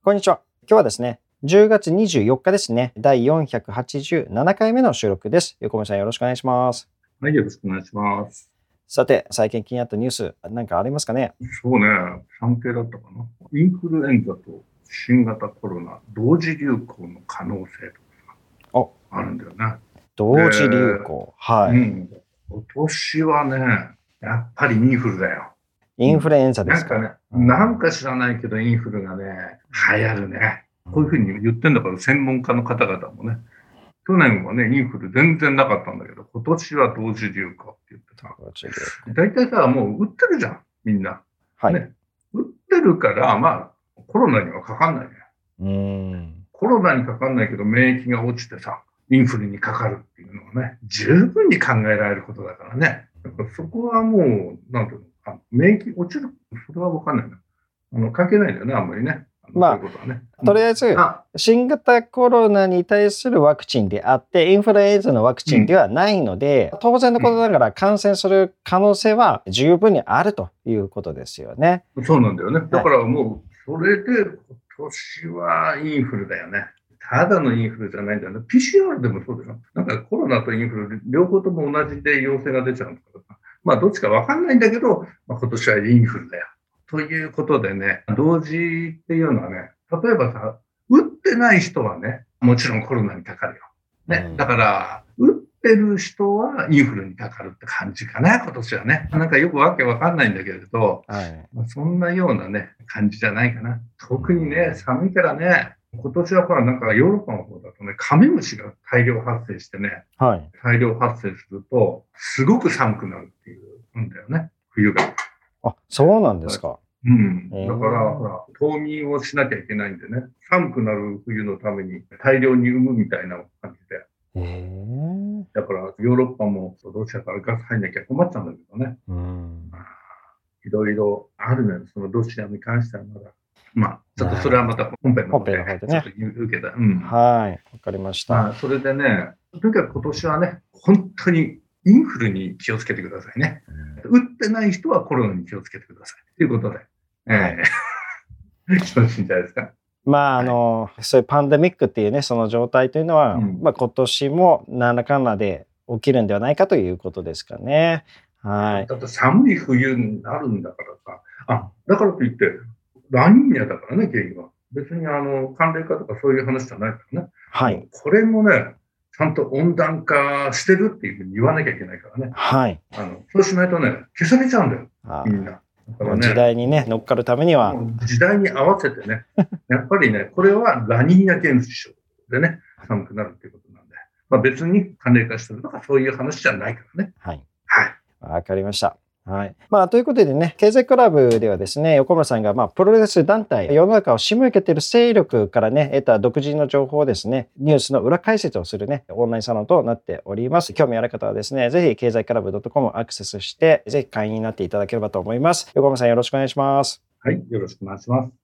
こんにちは。今日はですね、10月24日ですね、第487回目の収録です。横森さんよろしくお願いします。 はい、よろしくお願いします。 さて、最近気になったニュース、何かありますかね？ そうね、産経だったかな。インフルエンザと新型コロナ同時流行の可能性とかあるんだよね。 同時流行。はい。 今年はね、やっぱりインフルだよ。 インフルエンザですか？ なんか知らないけどインフルがね、流行るね。こういうふうに言ってんだから専門家の方々もね。去年はね、インフル全然なかったんだけど、今年は同時流行って言ってさ。大体さ、もう打ってるじゃん、みんな。 はい。 ね。打ってるから、まあ、コロナにはかかんないね。コロナにかかんないけど、免疫が落ちてさ、インフルにかかるっていうのはね、十分に考えられることだからね。だからそこはもう、なんていうの、免疫落ちる、それはわかんないな。関係ないんだよね、あんまりね。 まあ、とりあえず、新型コロナに対するワクチンであって、インフルエンザのワクチンではないので、当然のことながら感染する可能性は十分にあるということですよね。 そうなんだよね。だからもう、それで今年はインフルだよね。ただのインフルじゃないんだよね。PCR でもそうだよ。なんかコロナとインフル、両方とも同じで陽性が出ちゃうんだから、まあどっちかわかんないんだけど、まあ、今年はインフルだよ。ということでね、同時っていうのはね、例えばさ、打ってない人はね、もちろんコロナにかかるよ。ね。だから、打ってる人はインフルにかかるって感じかな、今年はね。なんかよくわけわかんないんだけれど、まあ、そんなようなね、感じじゃないかな。特にね、寒いからね、今年はほら、なんかヨーロッパの方だとね、カメムシが大量発生してね、大量発生すると、すごく寒くなるっていうんだよね、冬が。 あ、そうなんですか。 だから、ほら、冬眠をしなきゃいけないんでね、寒くなる冬のために大量に産むみたいな感じで。だから、ヨーロッパもロシアからガス入んなきゃ困っちゃうんだけどね。いろいろあるね、そのロシアに関してはまだ。まあ、ちょっとそれはまた本編の方でちょっと言うけど。 はい、わかりました。 それでね、とにかく今年はね、本当にインフルに気をつけてくださいね。打ってない人はコロナに気をつけてください。ということで。よろしいんじゃないですか。 まあそういうパンデミックっていうね、その状態というのは、まあ今年も何らかんらで起きるんではないかということですかね。はい。 だって寒い冬になるんだからさ。だからといって、ラニーニャだからね、原因は。別に寒冷化とかそういう話じゃないからね。 はい。 これもね、ちゃんと温暖化してるっていうふうに言わなきゃいけないからね。 はい。 そうしないとね、消されちゃうんだよ、みんな。 時代にね、乗っかるためには。 時代に合わせてね、やっぱりね、これはラニーニャ現象でね、寒くなるっていうことなんで、まあ、別に寒冷化してるとかそういう話じゃないからね。 はい。はい。わかりました。はい。まあ、ということでね、経済クラブではですね、横村さんが、プロレス団体、世の中を仕向けている勢力からね、得た独自の情報をですね、ニュースの裏解説をするね、オンラインサロンとなっております。興味ある方はですね、ぜひ経済クラブ .com アクセスして、ぜひ会員になっていただければと思います。横村さんよろしくお願いします。 はい、よろしくお願いします。